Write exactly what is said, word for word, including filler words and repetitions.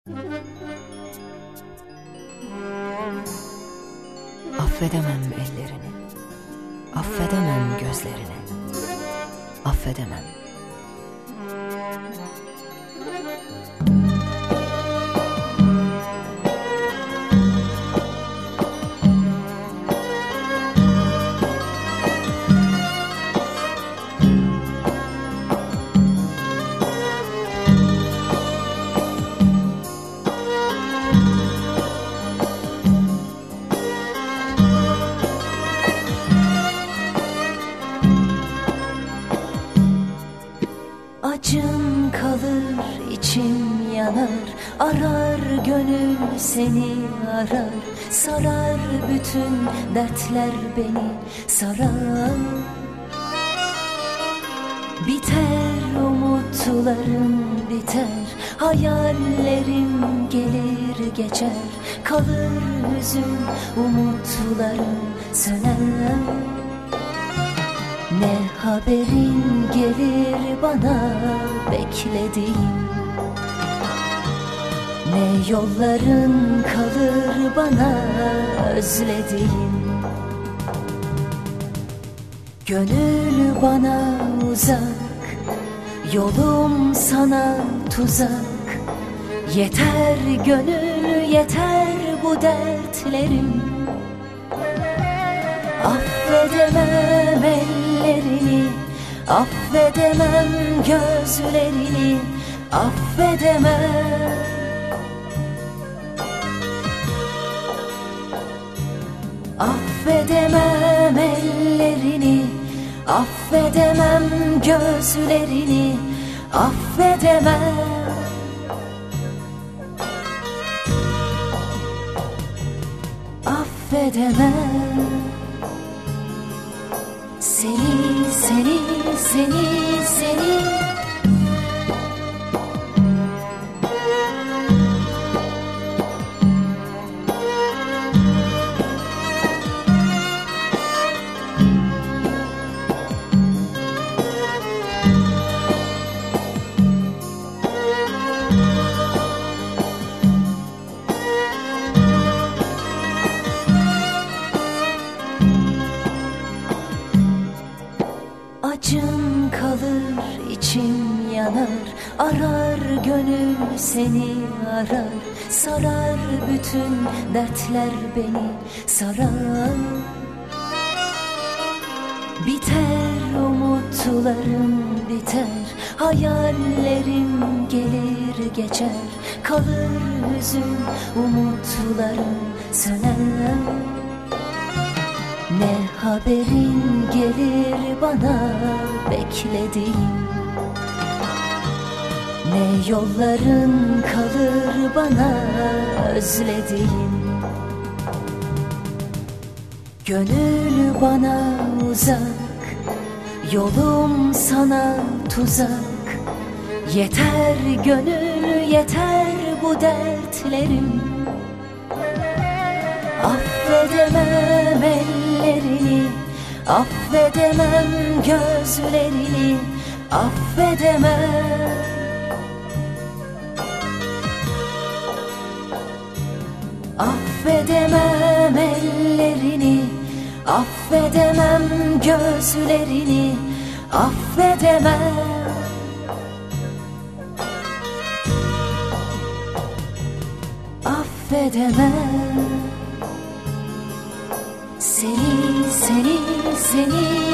Affedemem ellerini, affedemem gözlerini, affedemem. Acım kalır, içim yanar, arar gönül seni arar. Sarar bütün dertler beni sarar. Biter umutlarım biter, hayallerim gelir geçer. Kalır hüzün, umutlarım söner. Ne haberin gelir bana beklediğim, ne yolların kalır bana özlediğim. Gönül bana uzak, yolum sana tuzak. Yeter gönül yeter bu dertlerim. Affedemem ellerini, affedemem gözlerini, affedemem. Affedemem ellerini, affedemem gözlerini, affedemem. Affedemem. Seni, seni, seni, seni. Acım kalır, içim yanar, arar gönül seni arar. Sarar bütün dertler beni sarar. Biter umutlarım biter, hayallerim gelir geçer. Kalır hüzün, umutlarım söner. Ne haberin gelir bana beklediğim, ne yolların kalır bana özlediğim. Gönül bana uzak, yolum sana tuzak. Yeter gönül yeter bu dertlerim. Affedemem ellerini, affedemem gözlerini, affedemem. Affedemem ellerini, affedemem gözlerini, affedemem. Affedemem. Seni, seni, seni.